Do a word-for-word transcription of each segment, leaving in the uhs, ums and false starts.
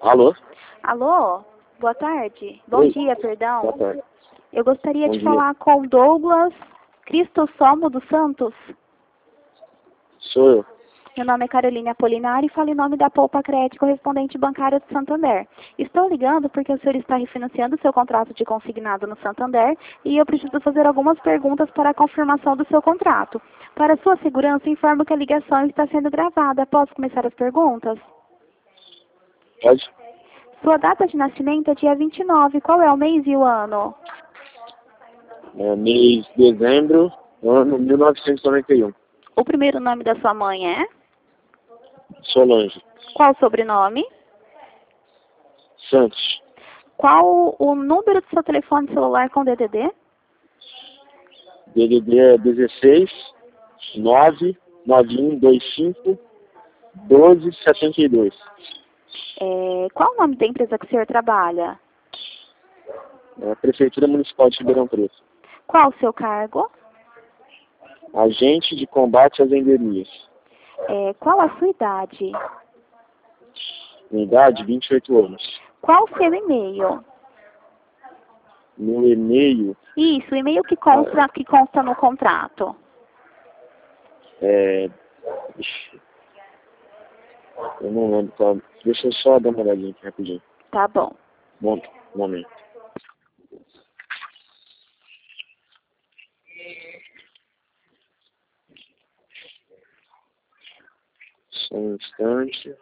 Alô? Alô? Boa tarde. Bom Oi. dia, perdão. Boa tarde. Eu gostaria Bom de dia. falar com Douglas Cristossomo dos Santos. Sou eu. Meu nome é Carolina Apolinari e falo em nome da Poupa Crédito Correspondente Bancária do Santander. Estou ligando porque o senhor está refinanciando seu contrato de consignado no Santander e eu preciso fazer algumas perguntas para a confirmação do seu contrato. Para sua segurança, informo que a ligação está sendo gravada. Posso começar as perguntas? Pode? Sua data de nascimento é dia vinte e nove. Qual é o mês e o ano? É mês de dezembro, ano mil novecentos e noventa e um. O primeiro nome da sua mãe é? Solange. Qual o sobrenome? Santos. Qual o número do seu telefone celular com D D D? D D D é dezesseis, nove, nove um dois cinco, doze, setenta e dois. É, qual o nome da empresa que o senhor trabalha? É a Prefeitura Municipal de Ribeirão Preto. Qual o seu cargo? Agente de combate às endemias. É, qual a sua idade? Minha idade, vinte e oito anos. Qual o seu e-mail? Meu e-mail Isso, o e-mail que consta, que consta no contrato. é... Ixi, eu não lembro qual. Deixa eu só dar uma olhadinha aqui rapidinho. Tá bom. Bom, um momento. Só um instante.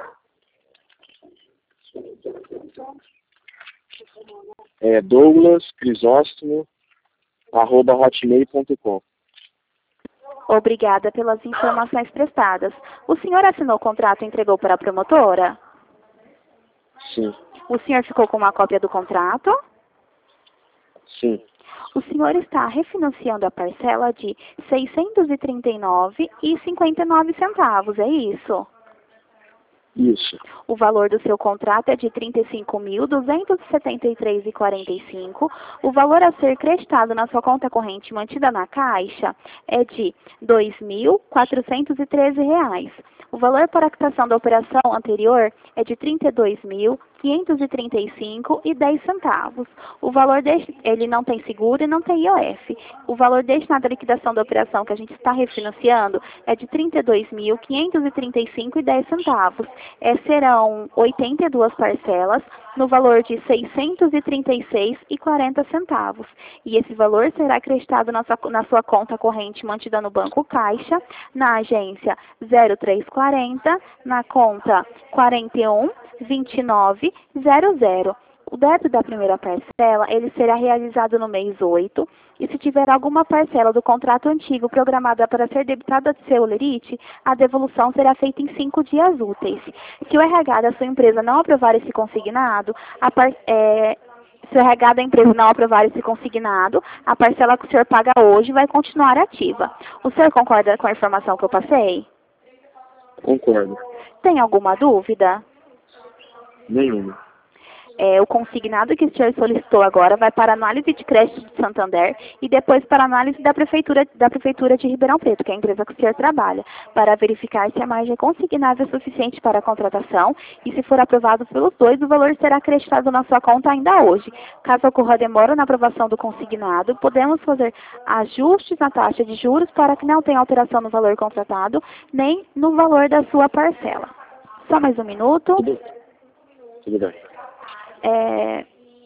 É Douglas Crisóstomo, arroba hotmail ponto com. Obrigada pelas informações prestadas. O senhor assinou o contrato e entregou para a promotora? Sim, O senhor ficou com uma cópia do contrato? sim, O senhor está refinanciando a parcela de seiscentos e trinta e nove reais e cinquenta e nove centavos, é isso? isso, O valor do seu contrato é de trinta e cinco mil, duzentos e setenta e três reais e quarenta e cinco centavos. O valor a ser creditado na sua conta corrente mantida na Caixa é de dois mil quatrocentos e treze reais. O valor para a quitação da operação anterior é de trinta e dois mil, quinhentos e trinta e cinco reais e dez centavos. O valor deste, ele não tem seguro e não tem I O F. O valor destinado à liquidação da operação que a gente está refinanciando é de trinta e dois mil, quinhentos e trinta e cinco reais e dez centavos. É, serão oitenta e duas parcelas no valor de seiscentos e trinta e seis reais e quarenta centavos. E esse valor será acreditado na sua, na sua conta corrente mantida no Banco Caixa, na agência zero três quarenta, na conta quarenta e um, vinte e nove, zero zero. O débito da primeira parcela, ele será realizado no mês oito, e se tiver alguma parcela do contrato antigo programada para ser debitada de seu lerite, a devolução será feita em cinco dias úteis. Se o R H da sua empresa não aprovar esse consignado, a par, é, se o R H da empresa não aprovar esse consignado, a parcela que o senhor paga hoje vai continuar ativa. O senhor concorda com a informação que eu passei? concordo. Tem alguma dúvida? Nenhuma. É, o consignado que o senhor solicitou agora vai para a análise de crédito de Santander e depois para a análise da Prefeitura, da Prefeitura de Ribeirão Preto, que é a empresa que o senhor trabalha, para verificar se a margem consignável é suficiente para a contratação e, se for aprovado pelos dois, o valor será acreditado na sua conta ainda hoje. Caso ocorra demora na aprovação do consignado, podemos fazer ajustes na taxa de juros para que não tenha alteração no valor contratado, nem no valor da sua parcela. Só mais um minuto. Tudo, tudo bem. É,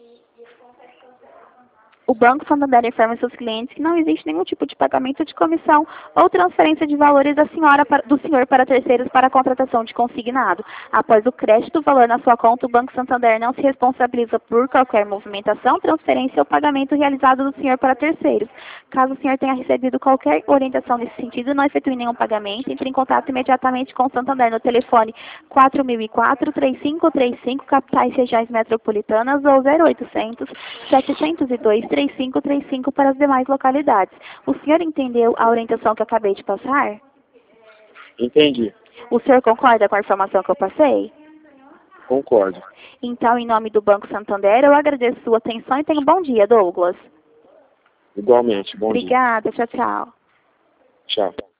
o Banco Santander informa seus clientes que não existe nenhum tipo de pagamento de comissão ou transferência de valores da senhora para, do senhor para terceiros para a contratação de consignado. Após o crédito do valor na sua conta, o Banco Santander não se responsabiliza por qualquer movimentação, transferência ou pagamento realizado do senhor para terceiros. Caso o senhor tenha recebido qualquer orientação nesse sentido, não efetue nenhum pagamento, entre em contato imediatamente com o Santander no telefone quatro mil e quatro, três cinco três cinco, capitais regiões metropolitanas, ou zero oitocentos, setecentos e dois, três cinco três cinco para as demais localidades. O senhor entendeu a orientação que eu acabei de passar? Entendi. O senhor concorda com a informação que eu passei? Concordo. Então, em nome do Banco Santander, eu agradeço sua atenção e tenha um bom dia, Douglas. Igualmente. Bom Obrigada, tchau, tchau. dia. Tchau.